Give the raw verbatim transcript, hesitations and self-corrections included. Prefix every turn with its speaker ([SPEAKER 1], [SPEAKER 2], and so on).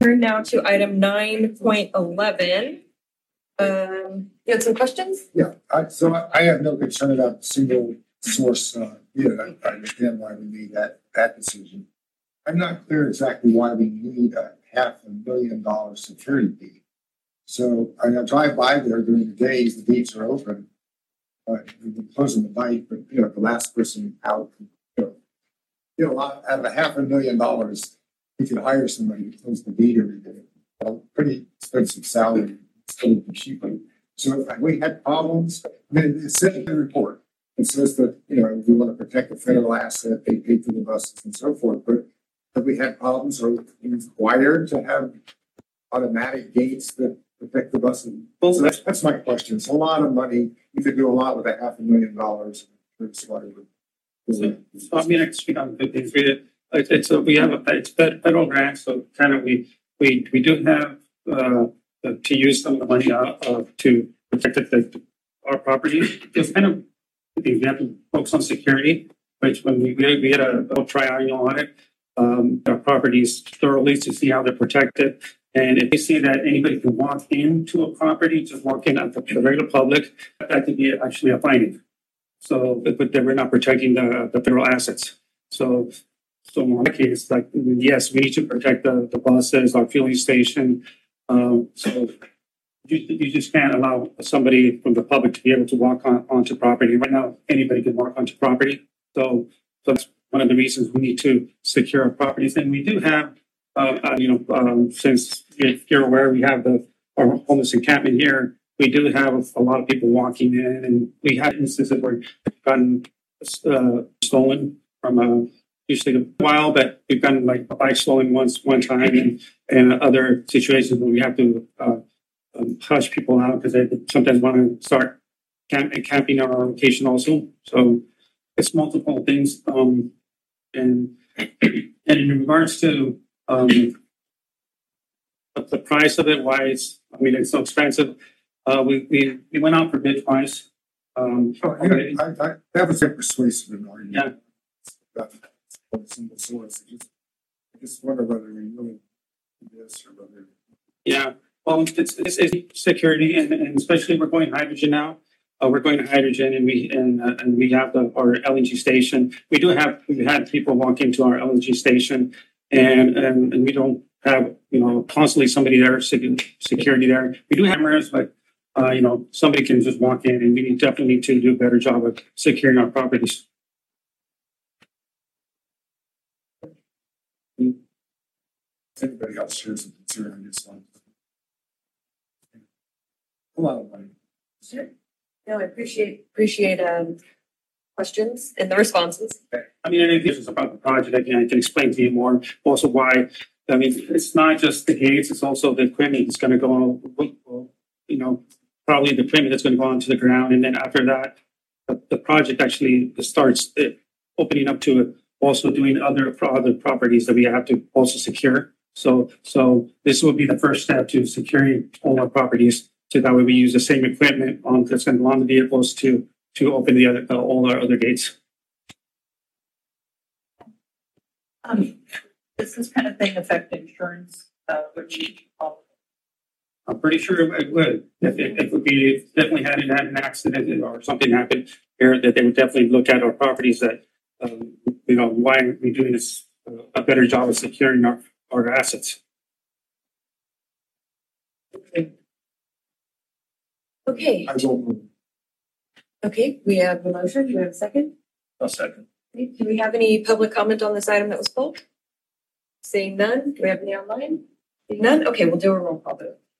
[SPEAKER 1] Turn now to item nine point eleven. Um, you had some questions?
[SPEAKER 2] Yeah, I, so I, I have no concern about single source. Uh, yeah, I, I understand why we made that that decision. I'm not clear exactly why we need a half a million dollar security fee. So I, I drive by there during the days, the gates are open. Uh, we're closing the night, but you know, the last person out, you know, you know, out of a half a million dollars, you could hire somebody to close the gate every day. Well, pretty expensive salary, still cheaper. So if we had problems, I mean, it said in the report, it says that, you know, we want to protect the federal asset, they pay for the buses and so forth, but have we had problems or required to have automatic gates that protect the buses? Well, so that's, that's my question. It's a lot of money. You could do a lot with a half a million dollars.
[SPEAKER 3] So, so I mean, I can speak on good things. We, it's a, we have a it's federal grant, so kind of we we we do have uh, to use some of the money uh, uh, to protect the, the, our property. It's kind of we have to focus on security, which when we we had a, a triennial audit, um, our properties thoroughly to see how they're protected. And if you see that anybody can walk into a property, just walk in at the regular public, that could be actually a finding. So, but, but we're not protecting the, the federal assets. So, so in my case, like, yes, we need to protect the, the buses, our fueling station. Um, so you, you just can't allow somebody from the public to be able to walk on onto property. Right now, anybody can walk onto property. So, so that's one of the reasons we need to secure our properties. And we do have, uh, uh, you know, um, since if you're aware, we have the our homeless encampment here. We do have a lot of people walking in, and we had instances where we've gotten uh, stolen from a usually a while, but we've gotten like a bike stolen once one time, and, and other situations where we have to uh, um, hush people out because they sometimes want to start camp- camping on our location also. So it's multiple things, um, and and in regards to um, the price of it, why it's I mean it's so expensive. Uh, we, we we went out for bid twice. Um,
[SPEAKER 2] oh, yeah, I, I, that was a persuasive in argument.
[SPEAKER 3] Yeah.
[SPEAKER 2] About single source. I just, I just wonder whether we really do this or whether.
[SPEAKER 3] Yeah. Well, it's, it's, it's security, and, and especially we're going hydrogen now. Uh, we're going to hydrogen, and we and uh, and we have the, our L N G station. We do have we had people walk into our L N G station, and and, and we don't have you know constantly somebody there security there. We do have cameras, but. Uh, you know, somebody can just walk in, and we need, definitely need to do a better job of securing our properties.
[SPEAKER 2] Anybody else shares a concern on this one? A lot of money.
[SPEAKER 1] Sure. No, I appreciate appreciate um, questions and the responses.
[SPEAKER 3] I mean, if this is about the project, I can, I can explain to you more. Also, why? I mean, it's not just the gates; it's also the equipment that's going to go on. You know. Probably the equipment that's going to go onto the ground, and then after that, the, the project actually starts it, opening up to it, also doing other other properties that we have to also secure. So, so this will be the first step to securing all our properties. So that way, we use the same equipment on that's going to go on the vehicles to to open the other uh, all our other gates.
[SPEAKER 4] Um, does this kind of thing affect insurance? Uh, which
[SPEAKER 3] I'm pretty sure it would. If it, it would be definitely had had an accident or something happened here, that they would definitely look at our properties. That um, you know, why are we doing this uh, a better job of securing our, our assets?
[SPEAKER 1] Okay. Okay.
[SPEAKER 2] I will move.
[SPEAKER 1] Okay. We have a motion. Do we have a second?
[SPEAKER 3] A second.
[SPEAKER 1] Okay. Do we have any public comment on this item that was pulled? Seeing none. Do we have any online? Seeing none. Okay. We'll do a roll call vote.